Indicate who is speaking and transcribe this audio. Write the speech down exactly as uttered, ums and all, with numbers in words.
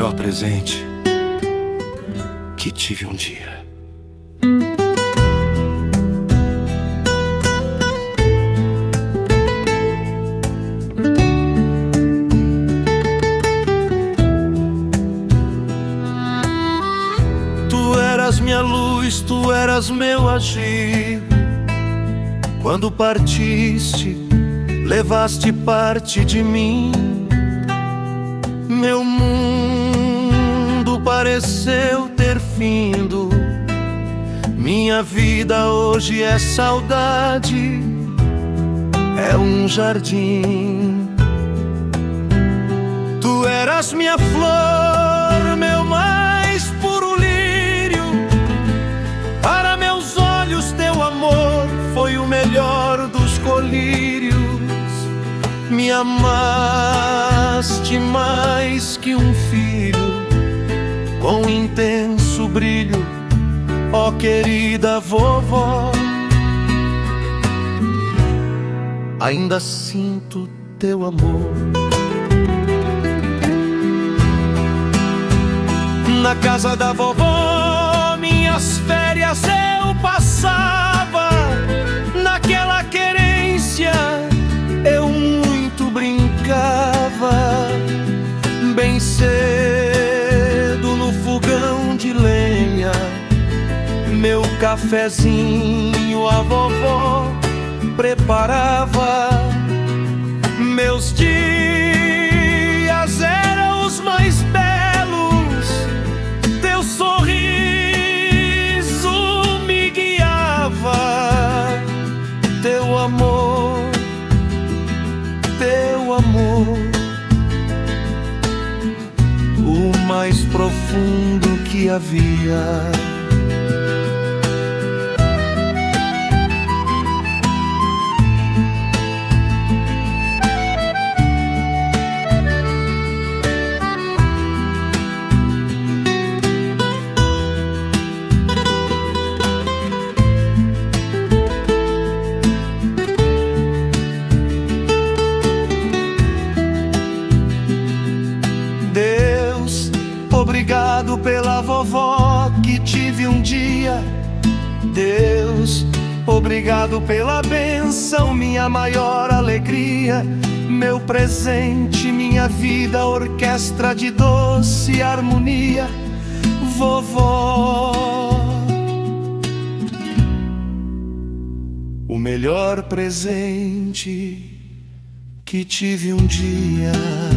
Speaker 1: melhor presente que tive um dia. Tu eras minha luz, tu eras meu agir. Quando partiste, levaste parte de mim. Meu mundo pareceu ter findo. Minha vida hoje é saudade, é um jardim. Tu eras minha flor, meu mais puro lírio. Para meus olhos teu amor foi o melhor dos colírios. Me amaste mais que um filho, com intenso brilho, ó querida vovó. Ainda sinto teu amor. Na casa da vovó minhas férias eu passava. Naquela querência eu muito brincava. Bem cedo no fogão de lenha, meu cafezinho a vovó preparava. Meus dias eram os mais belos, teu sorriso me guiava. Teu amor, teu amor, o mais profundo que havia. Obrigado pela vovó que tive um dia. Deus, obrigado pela bênção, minha maior alegria. Meu presente, minha vida, orquestra de doce harmonia. Vovó, o melhor presente que tive um dia.